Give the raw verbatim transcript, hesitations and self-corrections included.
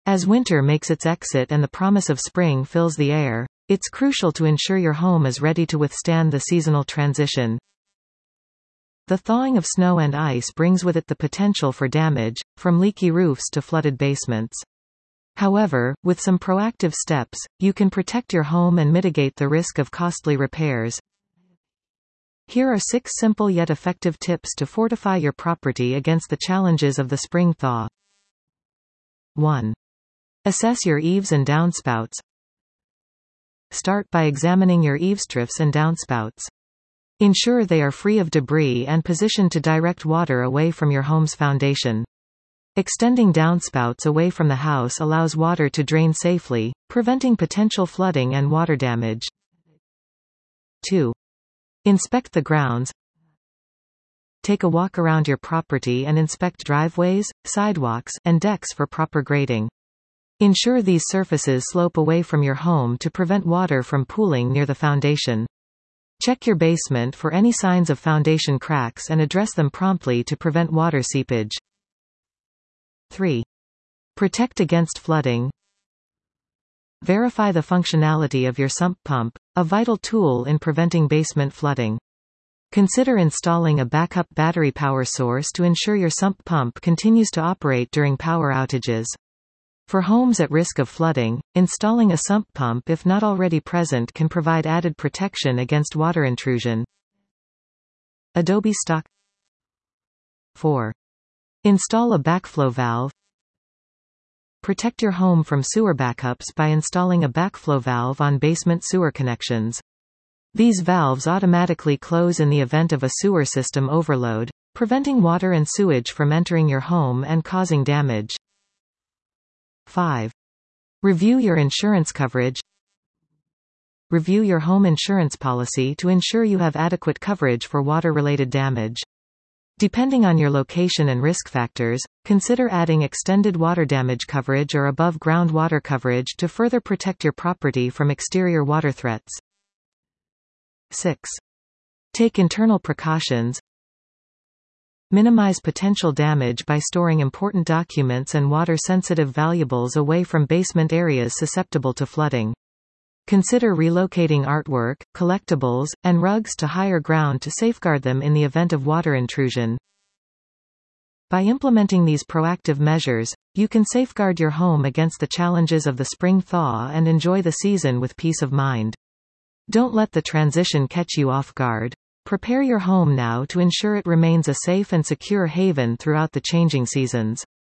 As winter makes its exit and the promise of spring fills the air, it's crucial to ensure your home is ready to withstand the seasonal transition. The thawing of snow and ice brings with it the potential for damage, from leaky roofs to flooded basements. However, with some proactive steps, you can protect your home and mitigate the risk of costly repairs. Here are six simple yet effective tips to fortify your property against the challenges of the spring thaw. one. Assess your eaves and downspouts. Start by examining your eavesdrifts and downspouts. Ensure they are free of debris and positioned to direct water away from your home's foundation. Extending downspouts away from the house allows water to drain safely, preventing potential flooding and water damage. two. Inspect the grounds. Take a walk around your property and inspect driveways, sidewalks, and decks for proper grading. Ensure these surfaces slope away from your home to prevent water from pooling near the foundation. Check your basement for any signs of foundation cracks and address them promptly to prevent water seepage. three. Protect against flooding. Verify the functionality of your sump pump, a vital tool in preventing basement flooding. Consider installing a backup battery power source to ensure your sump pump continues to operate during power outages. For homes at risk of flooding, installing a sump pump if not already present can provide added protection against water intrusion. Adobe stock. four. Install a backflow valve. Protect your home from sewer backups by installing a backflow valve on basement sewer connections. These valves automatically close in the event of a sewer system overload, preventing water and sewage from entering your home and causing damage. five. Review your insurance coverage. Review your home insurance policy to ensure you have adequate coverage for water-related damage. Depending on your location and risk factors, consider adding extended water damage coverage or above-ground water coverage to further protect your property from exterior water threats. six. Take internal precautions. Minimize potential damage by storing important documents and water-sensitive valuables away from basement areas susceptible to flooding. Consider relocating artwork, collectibles, and rugs to higher ground to safeguard them in the event of water intrusion. By implementing these proactive measures, you can safeguard your home against the challenges of the spring thaw and enjoy the season with peace of mind. Don't let the transition catch you off guard. Prepare your home now to ensure it remains a safe and secure haven throughout the changing seasons.